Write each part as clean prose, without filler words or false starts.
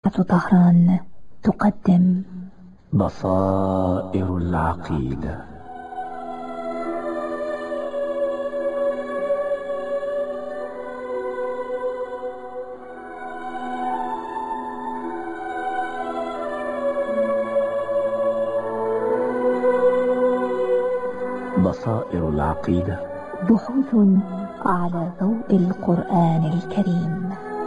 طهران تقدم بصائر العقيدة. بصائر العقيدة، بحوث على ضوء القرآن الكريم.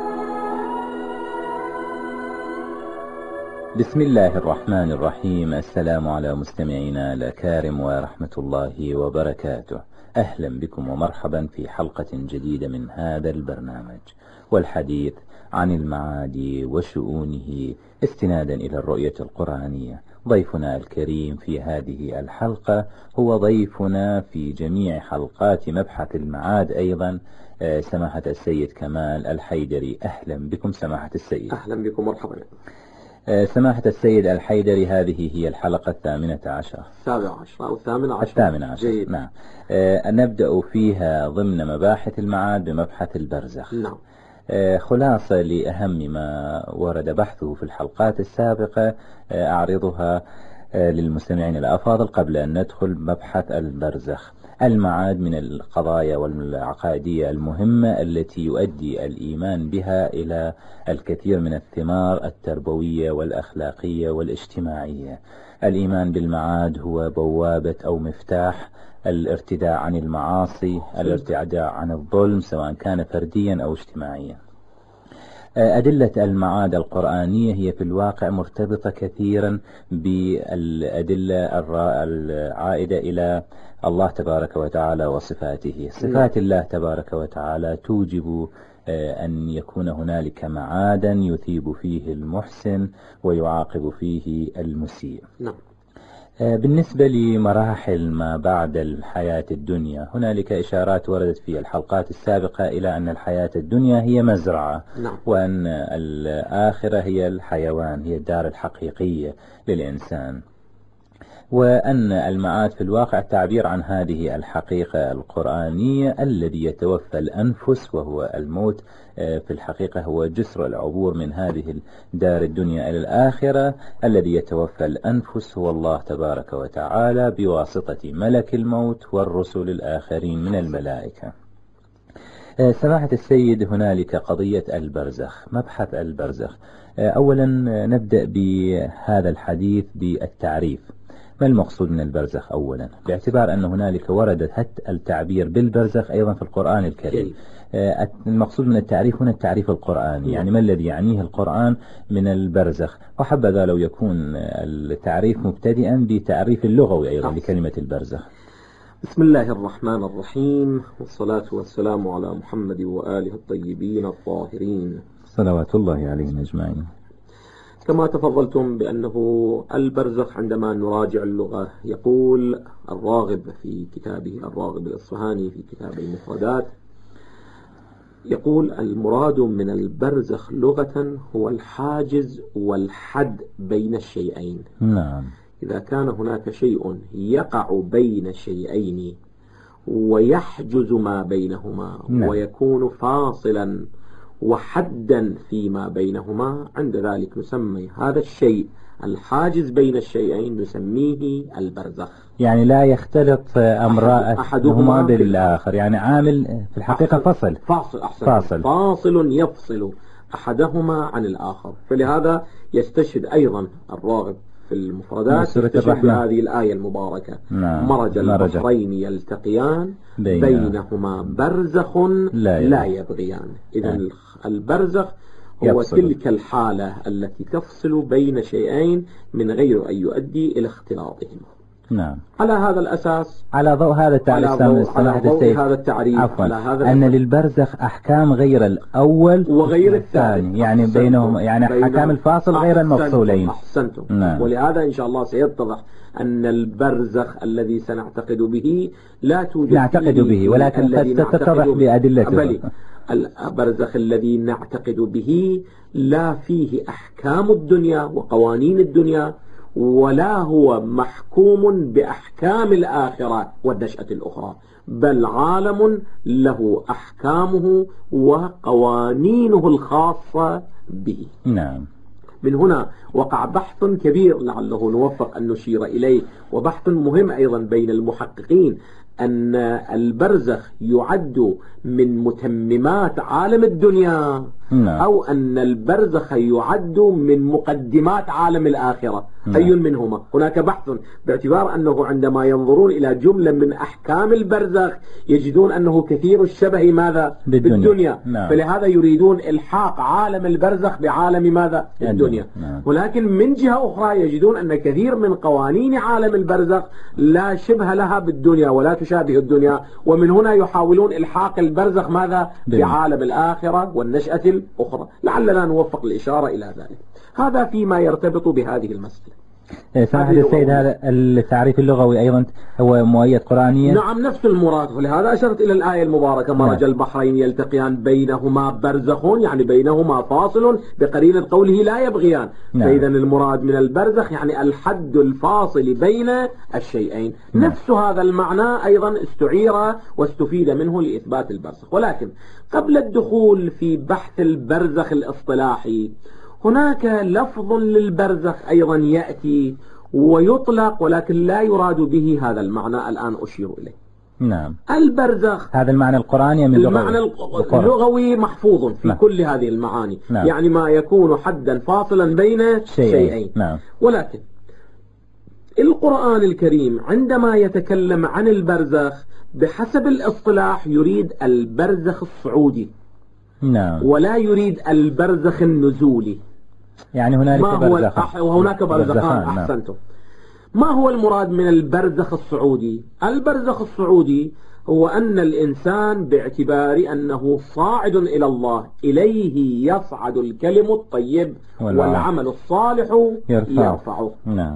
بسم الله الرحمن الرحيم. السلام على مستمعينا الأكارم ورحمة الله وبركاته. أهلا بكم ومرحبا في حلقة جديدة من هذا البرنامج، والحديث عن المعاد وشؤونه استنادا إلى الرؤية القرآنية. ضيفنا الكريم في هذه الحلقة هو ضيفنا في جميع حلقات مبحث المعاد أيضا، سماحة السيد كمال الحيدري. أهلا بكم سماحة السيد. أهلا بكم مرحبا. سماحة السيد الحيدري، هذه هي الحلقة 18 17 أو 18. 18 جيد. نعم. نبدأ فيها ضمن مباحث المعاد بمبحث البرزخ. نعم. خلاصة لأهم ما ورد بحثه في الحلقات السابقة أعرضها للمستمعين الأفاضل قبل أن ندخل مبحث البرزخ. المعاد من القضايا والعقائدية المهمة التي يؤدي الإيمان بها إلى الكثير من الثمار التربوية والأخلاقية والاجتماعية. الإيمان بالمعاد هو بوابة أو مفتاح الارتداع عن المعاصي، الارتداع عن الظلم سواء كان فرديا أو اجتماعيا. أدلة المعاد القرآنية هي في الواقع مرتبطة كثيرا بالأدلة العائدة إلى الله تبارك وتعالى وصفاته. صفات الله تبارك وتعالى توجب أن يكون هنالك معادا يثيب فيه المحسن ويعاقب فيه المسيء. نعم. بالنسبة لمراحل ما بعد الحياة الدنيا، هنالك إشارات وردت في الحلقات السابقة إلى أن الحياة الدنيا هي مزرعة. نعم. وأن الآخرة هي الحيوان، هي الدار الحقيقية للإنسان، وأن المعاد في الواقع تعبير عن هذه الحقيقة القرآنية. الذي يتوفى الأنفس وهو الموت في الحقيقة هو جسر العبور من هذه الدار الدنيا إلى الآخرة. الذي يتوفى الأنفس هو الله تبارك وتعالى بواسطة ملك الموت والرسل الآخرين من الملائكة. سماحة السيد، هنالك قضية البرزخ، مبحث البرزخ. أولا نبدأ بهذا الحديث بالتعريف. ما المقصود من البرزخ أولا، باعتبار أن هنالك ورد التعبير بالبرزخ أيضا في القرآن الكريم؟ المقصود من التعريف هنا التعريف القرآني، يعني ما الذي يعنيه القرآن من البرزخ؟ وحبذا لو يكون التعريف مبتدئا بتعريف اللغوي أيضا لكلمة البرزخ. بسم الله الرحمن الرحيم، والصلاة والسلام على محمد وآله الطيبين الطاهرين صلوات الله عليهم أجمعين. كما تفضلتم بأنه البرزخ عندما نراجع اللغة، يقول الراغب في كتابه الراغب الإصفهاني في كتاب المفردات، يقول المراد من البرزخ لغة هو الحاجز والحد بين الشيئين. نعم. إذا كان هناك شيء يقع بين شيئين ويحجز ما بينهما، نعم. ويكون فاصلا وحدا فيما بينهما، عند ذلك نسمي هذا الشيء الحاجز بين الشيئين نسميه البرزخ. يعني لا يختلط أحدهما بالآخر، يعني عامل في الحقيقة فصل. فاصل يفصل أحدهما عن الآخر. فلهذا يستشهد أيضا الراغب في المفردات يستشهد بهذه الآية المباركة. نعم. مرج البحرين يلتقيان بينهما برزخ لا يبغيان. إذن البرزخ هو تلك الحالة التي تفصل بين شيئين من غير أن يؤدي إلى اختلاطهما. نعم. على هذا الأساس، على ضوء هذا التعريف، هذا التعريف، عفوا، أن للبرزخ أحكام غير الأول وغير الثاني، يعني بينهم، يعني أحكام الفاصل غير المفصولين. أحسنتم. نعم. ولهذا إن شاء الله سيتضح أن البرزخ الذي سنعتقد به لا توجد نعتقد به، ولكن قد تتضح بأدلته. البرزخ الذي نعتقد به لا فيه أحكام الدنيا وقوانين الدنيا، ولا هو محكوم بأحكام الآخرة والنشأة الأخرى، بل عالم له أحكامه وقوانينه الخاصة به. نعم. من هنا وقع بحث كبير لعله نوفق أن نشير إليه، وبحث مهم أيضا بين المحققين، أن البرزخ يعد من متممات عالم الدنيا أو أن البرزخ يعد من مقدمات عالم الآخرة. أي منهما؟ هناك بحث، باعتبار أنه عندما ينظرون إلى جملة من أحكام البرزخ يجدون أنه كثير الشبه ماذا؟ بالدنيا. فلهذا يريدون إلحاق عالم البرزخ بعالم ماذا؟ الدنيا. ولكن من جهة أخرى يجدون أن كثير من قوانين عالم البرزخ لا شبه لها بالدنيا ولا تشابه الدنيا، ومن هنا يحاولون إلحاق البرزخ ماذا؟ بعالم الآخرة والنشأة الأخرى. لعلنا نوفق الإشارة إلى ذلك. هذا فيما يرتبط بهذه المسألة. سماحة السيد، هذا التعريف اللغوي أيضا هو مؤيد قرآنيا؟ نعم، نفس المراد، ولهذا أشرت إلى الآية المباركة: مرج البحرين يلتقيان بينهما برزخ، يعني بينهما فاصل، بقرينة قوله لا يبغيان. فإذا المراد من البرزخ يعني الحد الفاصل بين الشيئين. نفس هذا المعنى أيضا استعير واستفيد منه لإثبات البرزخ. ولكن قبل الدخول في بحث البرزخ الاصطلاحي، هناك لفظ للبرزخ أيضا يأتي ويطلق، ولكن لا يراد به هذا المعنى الآن أشير إليه. نعم. البرزخ هذا المعنى القرآني من المعنى اللغوي محفوظ في كل هذه المعاني. يعني ما يكون حدا فاصلا بين شيئين. ولكن القرآن الكريم عندما يتكلم عن البرزخ بحسب الاصطلاح يريد البرزخ الصعودي، ولا يريد البرزخ النزولي. يعني هنالك برزخ وهناك برزخان. أحسنتم. ما هو المراد من البرزخ الصعودي؟ البرزخ الصعودي هو أن الإنسان باعتبار أنه صاعد إلى الله، إليه يصعد الكلم الطيب والعمل الصالح يرفعه.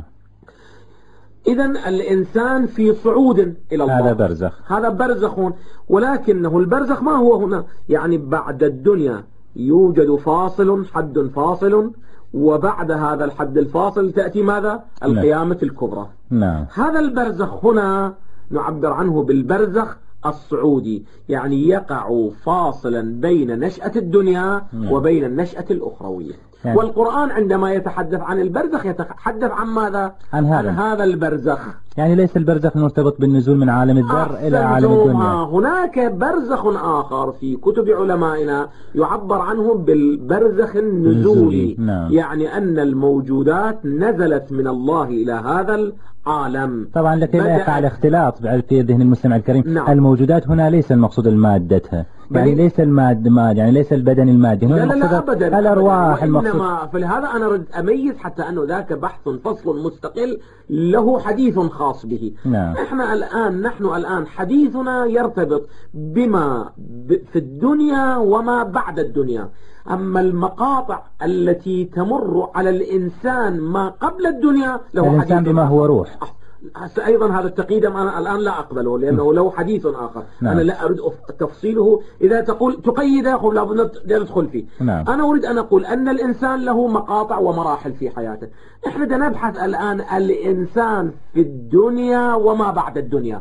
إذن الإنسان في صعود إلى الله، هذا برزخ. ولكنه البرزخ ما هو هنا؟ يعني بعد الدنيا يوجد فاصل، حد فاصل، وبعد هذا الحد الفاصل تأتي ماذا؟ القيامة الكبرى. هذا البرزخ هنا نعبر عنه بالبرزخ الصعودي، يعني يقع فاصلا بين نشأة الدنيا وبين النشأة الأخروية. والقرآن عندما يتحدث عن البرزخ يتحدث عن ماذا؟ عن هذا البرزخ. يعني ليس البرزخ مرتبط بالنزول من عالم الذر إلى عالم الدنيا. هناك برزخ آخر في كتب علمائنا يعبر عنه بالبرزخ النزولي. يعني أن الموجودات نزلت من الله إلى هذا العالم. طبعا لكي لا يقع الاختلاط في ذهن المستمع الكريم، الموجودات هنا ليس المقصود المادتها، يعني ليس المادة يعني ليس البدن المادي، لا أبدا، الأرواح المقصود. فلهذا أنا أريد أميز حتى أنه ذاك بحث فصل مستقل له حديث خاص به. نحن الآن حديثنا يرتبط بما في الدنيا وما بعد الدنيا. أما المقاطع التي تمر على الإنسان ما قبل الدنيا له حديث. الإنسان بما هو روح. أيضا هذا التقييد أنا الآن لا أقبله، لأنه له حديث آخر. أنا لا أريد تفصيله. إذا تقول تقيده لابد ندخل فيه. أنا أريد أن أقول أن الإنسان له مقاطع ومراحل في حياته. إحنا نبحث الآن الإنسان في الدنيا وما بعد الدنيا.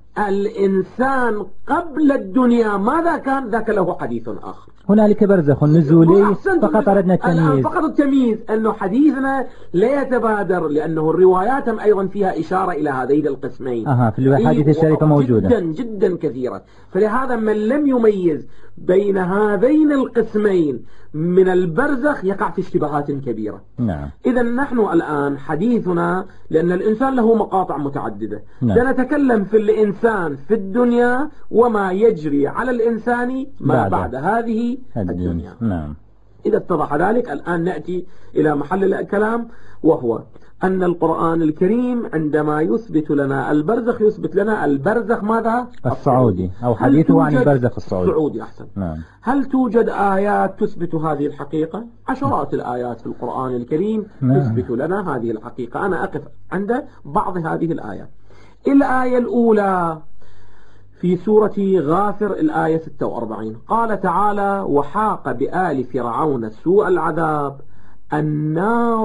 الإنسان قبل الدنيا ماذا كان؟ ذاك له حديث آخر. هنالك برزخ نزولي. فقط أردنا التمييز، فقط التمييز، أنه حديثنا لا يتبادر، لأنه الروايات أيضا فيها إشارة إلى هذين القسمين. في الحديث الشريفة موجودة جدا جدا كثيرة. فلهذا من لم يميز بين هذين القسمين من البرزخ يقع في اشتباهات كبيرة. إذا نحن الآن حديثنا، لأن الإنسان له مقاطع متعددة، سنتكلم في الإنسان في الدنيا وما يجري على الإنسان ما بعد هذه الدنيا. إذا اتضح ذلك الآن نأتي إلى محل الكلام، وهو أن القرآن الكريم عندما يثبت لنا البرزخ يثبت لنا البرزخ ماذا؟ الصعودي، أو حديثه عن البرزخ الصعودي. أحسن. هل توجد آيات تثبت هذه الحقيقة؟ عشرات الآيات في القرآن الكريم تثبت لنا هذه الحقيقة. أنا أقف عند بعض هذه الآيات. الآية الأولى في سورة غافر الآية 46 قال تعالى: وحاق بآل فرعون سوء العذاب النار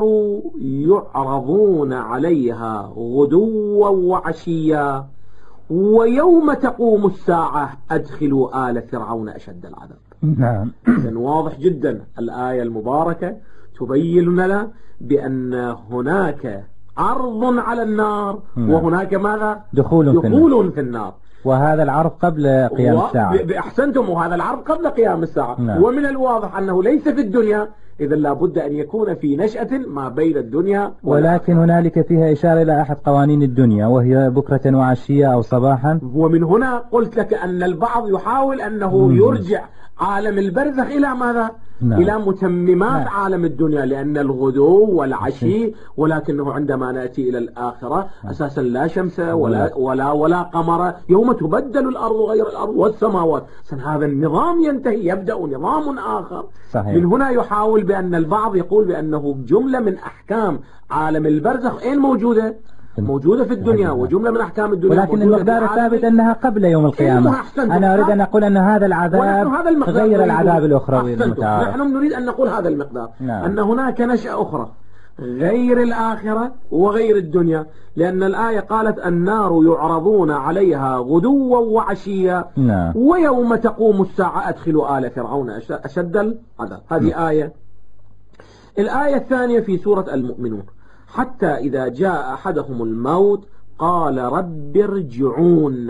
يعرضون عليها غدوا وعشيا ويوم تقوم الساعة أدخلوا آل فرعون أشد العذاب. إذن واضح جدا الآية المباركة تبين لنا بأن هناك عرض على النار وهناك ماذا؟ دخول في النار. وهذا العرض قبل قيام الساعة. أحسنتم، وهذا العرض قبل قيام الساعة. ومن الواضح أنه ليس في الدنيا، إذا لابد أن يكون في نشأة ما بين الدنيا ولكن هنالك فيها إشارة إلى أحد قوانين الدنيا، وهي بكرة وعشية أو صباحا. ومن هنا قلت لك أن البعض يحاول أنه يرجع عالم البرزخ إلى ماذا؟ إلى متممات عالم الدنيا، لأن الغدو والعشي، ولكنه عندما نأتي إلى الآخرة أساسا لا شمس ولا قمر، يوم تبدل الأرض غير الأرض والسماوات، هذا النظام ينتهي، يبدأ نظام آخر. صحيح. من هنا يحاول بأن البعض يقول بأنه جملة من أحكام عالم البرزخ أين موجودة؟ موجودة في الدنيا، وجملة من أحكام الدنيا، ولكن المقدار الثابت أنها قبل يوم القيامة. أنا أريد أن أقول أن هذا العذاب غير العذاب الأخروي المتعارف. نحن نريد أن نقول هذا المقدار. أن هناك نشأة أخرى غير الآخرة وغير الدنيا، لأن الآية قالت النار يعرضون عليها غدوا وعشيا ويوم تقوم الساعة أدخلوا آل فرعون أشد العذاب. هذه آية. الآية الثانية في سورة المؤمنون، حتى إذا جاء أحدهم الموت قال رب ارجعون.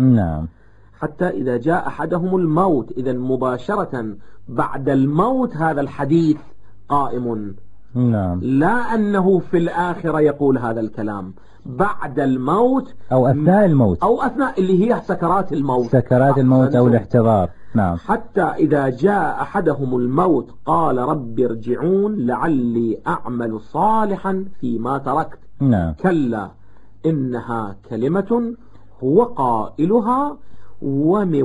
حتى إذا جاء أحدهم الموت، إذا مباشرة بعد الموت هذا الحديث قائم. لا أنه في الآخرة يقول هذا الكلام، بعد الموت أو أثناء الموت، أو أثناء اللي هي سكرات الموت، سكرات الموت أو الاحتضار. حتى إذا جاء أحدهم الموت قال رب ارجعون لعلي أعمل صالحا فيما تركت. كلا إنها كلمة هو قائلها ومن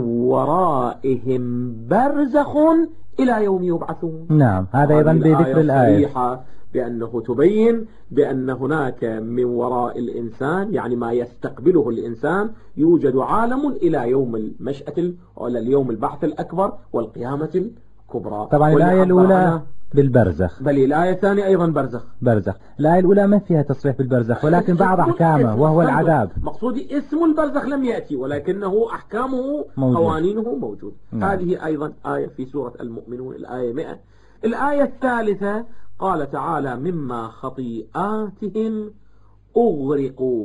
ورائهم برزخ إلى يوم يبعثون. هذا أيضا بذكر الآية بأنه تبين بأن هناك من وراء الإنسان، يعني ما يستقبله الإنسان، يوجد عالم إلى يوم المشأة ولا اليوم البعث الأكبر والقيامة الكبرى. طبعا الآية الأولى بالبرزخ، بل الآية الثانية أيضا برزخ. الآية الأولى ما فيها تصريح بالبرزخ، ولكن بعض أحكامه وهو العذاب. مقصودي اسم البرزخ لم يأتي، ولكنه أحكامه قوانينه موجود. هذه أيضا آية في سورة المؤمنون، الآية 100. الآية الثالثة قال تعالى مما خطيئاتهم أغرقوا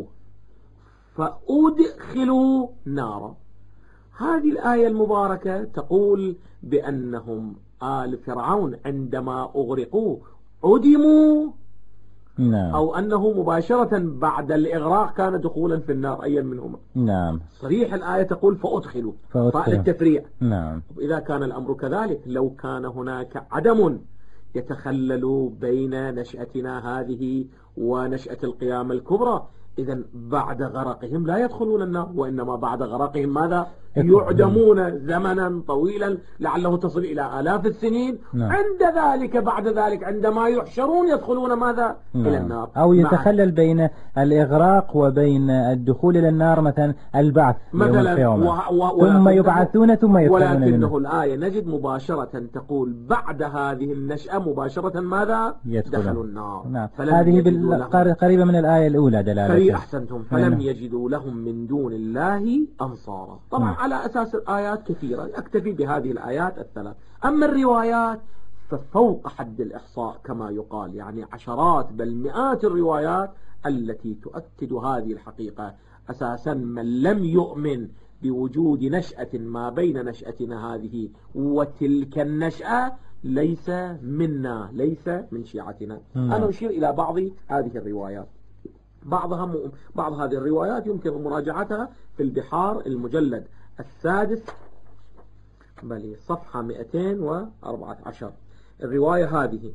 فأدخلوا نارا. هذه الآية المباركة تقول بأنهم آل فرعون عندما أغرقوا عدموا، أو أنه مباشرة بعد الإغراق كان دخولا في النار، أي منهما. صريح الآية تقول فأدخلوا فالتفريع. إذا كان الأمر كذلك، لو كان هناك عدم يتخلل بين نشأتنا هذه ونشأة القيامة الكبرى، إذن بعد غرقهم لا يدخلون النار، وإنما بعد غرقهم ماذا؟ يعدمون زمنا طويلا لعله تصل إلى آلاف السنين. عند ذلك بعد ذلك عندما يحشرون يدخلون ماذا؟ إلى النار. أو يتخلل بين الإغراق وبين الدخول إلى النار، مثلا البعث مثلا ثم يبعثون ثم يدخلون. ولكنه الآية نجد مباشرة تقول بعد هذه النشأة مباشرة ماذا؟ دخلوا النار. هذه قريبة من الآية الأولى دلالة. أحسنتم. فلم يجدوا لهم من دون الله أنصارا. طبعا على أساس الآيات كثيرة، أكتفي بهذه الآيات الثلاث. أما الروايات ففوق حد الإحصاء كما يقال، يعني عشرات بل مئات الروايات التي تؤكد هذه الحقيقة. أساسا من لم يؤمن بوجود نشأة ما بين نشأتنا هذه وتلك النشأة ليس منا، ليس من شيعتنا. أنا أشير إلى بعض هذه الروايات. بعض هذه الروايات يمكن مراجعتها في البحار المجلد السادس، بل صفحة 214. الرواية هذه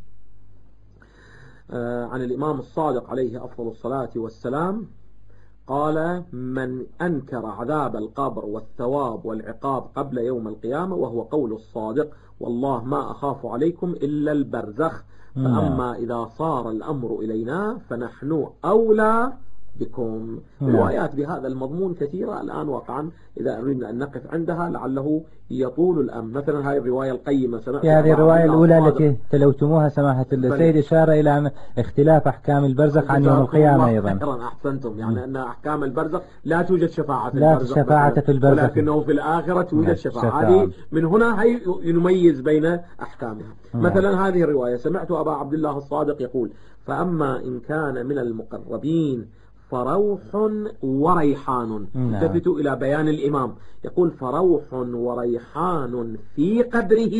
عن الإمام الصادق عليه أفضل الصلاة والسلام قال من أنكر عذاب القبر والثواب والعقاب قبل يوم القيامة، وهو قول الصادق والله ما أخاف عليكم إلا البرزخ، فأما إذا صار الأمر إلينا فنحن أولى بكم. روايات بهذا المضمون كثيرة الآن واقعا، إذا أردنا أن نقف عندها لعله يطول الأمر. مثلا هذه الرواية القيمة في هذه الرواية الأولى التي تلوتموها سماحة السيد إشارة إلى أن اختلاف أحكام البرزخ عن يوم القيامة أيضا. أحسنتم، يعني أن أحكام البرزخ لا توجد شفاعة في لا البرزخ، شفاعة في البرزخ، ولكنه في الآخرة توجد شفاعة. هذه من هنا هي نميز بين أحكامها. مثلا هذه الرواية سمعت أبا عبد الله الصادق يقول: فأما إن كان من المقربين فروح وريحان. التفتوا إلى بيان الإمام، يقول: فروح وريحان في قبره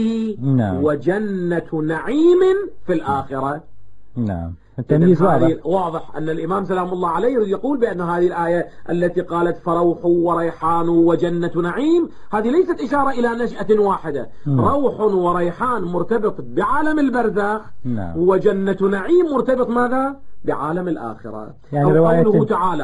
وجنة نعيم في الآخرة. نعم، التمييز واضح أن الإمام سلام الله عليه يقول بأن هذه الآية التي قالت فروح وريحان وجنة نعيم هذه ليست إشارة إلى نشأة واحدة. روح وريحان مرتبط بعالم البرزخ، وجنة نعيم مرتبط ماذا؟ بعالم الآخرة. يعني أو قوله تعالى: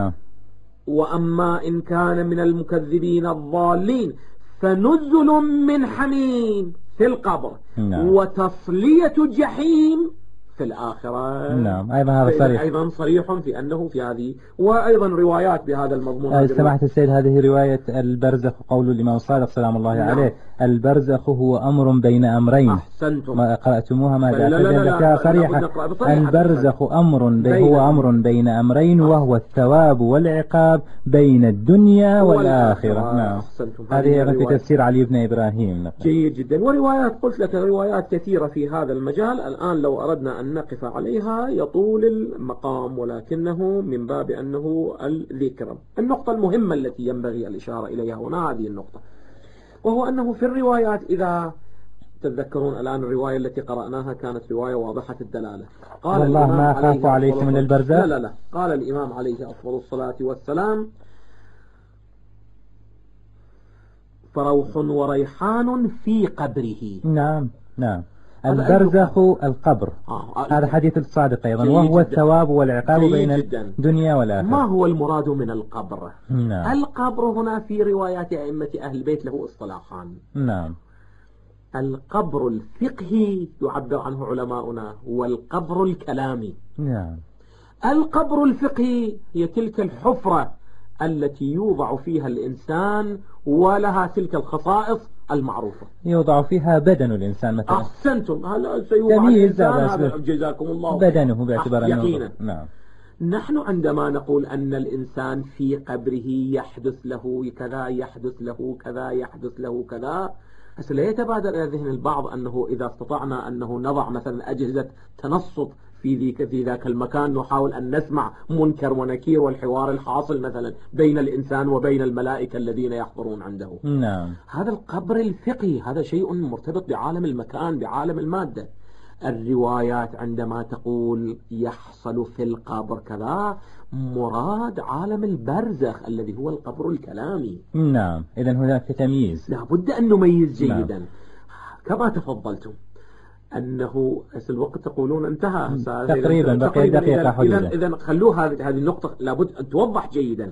وأما إن كان من المكذبين الضالين فنزل من حميم في القبر وتصلية جحيم في الآخرة. نعم، أيضا هذا صريح، أيضا صريح في أنه في هذه، وأيضا روايات بهذا المضمون. سماحة السيد، هذه رواية البرزخ قول الإمام الصادق سلام الله عليه: البرزخ هو أمر بين أمرين. أحسنتم، ما قرأتموها ماذا؟ لا صريحة. البرزخ هو أمر بين أمرين، وهو الثواب والعقاب بين الدنيا والآخرة. نعم، هذه في تفسير علي بن إبراهيم. جيد جدا. وروايات قلت لك روايات كثيرة في هذا المجال، الآن لو أردنا أن نقف عليها يطول المقام، ولكنه من باب أنه الذكر. النقطة المهمة التي ينبغي الإشارة إليها هنا هذه النقطة، وهو أنه في الروايات، إذا تتذكرون الآن الرواية التي قرأناها كانت رواية واضحة الدلالة. قال الله: ما أخاف عليكم من البرزخ. لا قال الإمام عليه أفضل الصلاة والسلام: فروح وريحان في قبره. نعم البرزخ القبر. هذا حديث الصادق أيضا، وهو الثواب والعقاب بين الدنيا والآخرة. ما هو المراد من القبر؟ القبر هنا في روايات أئمة أهل البيت له اصطلاحان. القبر الفقهي يعبر عنه علماؤنا، والقبر الكلامي. القبر الفقهي هي تلك الحفرة التي يوضع فيها الإنسان ولها تلك الخصائص المعروفة. يوضع فيها بدن الإنسان مثلا. أحسنتم، هلا سيوضع الإنسان هذا جزاكم الله بدنه باعتبار يقينا. نحن عندما نقول أن الإنسان في قبره يحدث له كذا، يحدث له كذا، يحدث له كذا، لا يتبادر إلى ذهن البعض أنه إذا استطعنا أنه نضع مثلا أجهزة تنصت في ذاك المكان نحاول أن نسمع منكر ونكير والحوار الحاصل مثلا بين الإنسان وبين الملائكة الذين يحضرون عنده. هذا القبر الفقهي، هذا شيء مرتبط بعالم المكان، بعالم المادة. الروايات عندما تقول يحصل في القبر كذا، مراد عالم البرزخ الذي هو القبر الكلامي. إذن هناك تمييز، لابد أن نميز جيدا. كما تفضلتم أنه الوقت تقولون انتهى تقريبا، بقي دقيقة حدودة. إذن خلوه هذه النقطة لابد أن توضح جيدا.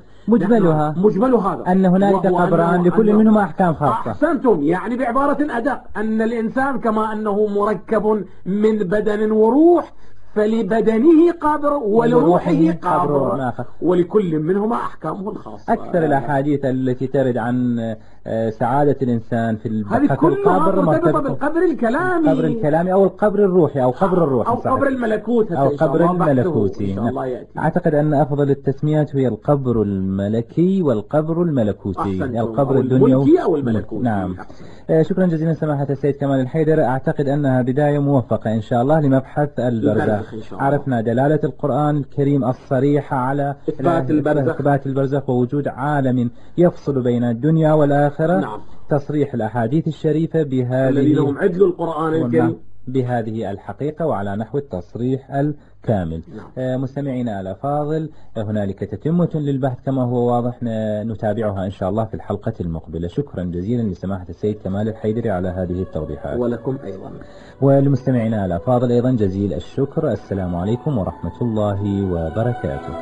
مجمل هذا أن هنالك قبران لكل منهما أحكام خاصة. أحسنتم، يعني بعبارة أدق أن الإنسان كما أنه مركب من بدن وروح، فلبدنه قبر ولروحه قبر، ولكل منهما أحكامه الخاصة. أكثر الأحاديث التي ترد عن سعادة الإنسان في القبر مرتبطة بالقبر الكلامي، القبر الكلامي أو القبر الروحي أو قبر الروح أو قبر الملكوت أو قبر الملكوتي. أعتقد أن أفضل التسميات هي القبر الملكي والقبر الملكوتي، القبر الدنيوي أو الملكوتي. شكرا جزيلا سماحة السيد كمال الحيدر. أعتقد أنها بداية موفقة إن شاء الله لمبحث البرزخ. عرفنا دلالة القرآن الكريم الصريحة على إثبات البرزخ ووجود عالم يفصل بين الدنيا والآخرة. تصريح الأحاديث الشريفة الذين عدل القرآن الكريم بهذه الحقيقة وعلى نحو التصريح الكامل. مستمعينا الأفاضل، هنالك تتمة للبحث كما هو واضح، نتابعها إن شاء الله في الحلقة المقبلة. شكرا جزيلا لسماحة السيد كمال الحيدري على هذه التوضيحات، ولكم أيضا. ولمستمعينا الأفاضل أيضا جزيل الشكر. السلام عليكم ورحمة الله وبركاته.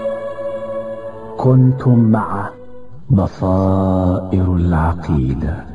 كنتم مع بصائر العقيدة.